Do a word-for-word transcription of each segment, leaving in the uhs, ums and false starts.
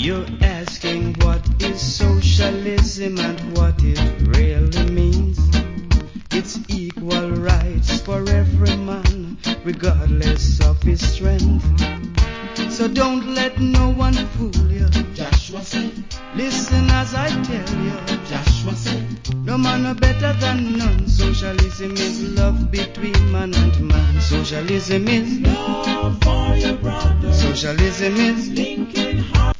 You're asking what is socialism and what it really means. It's equal rights for every man, regardless of his strength. So don't let no one fool you. Joshua said, Listen as I tell you. Joshua said, No man are better than none. Socialism is love between man and man. Socialism is love for your brother. Socialism is linking hearts.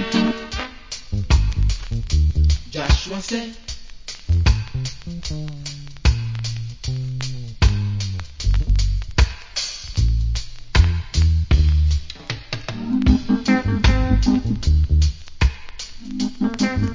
Joshua said,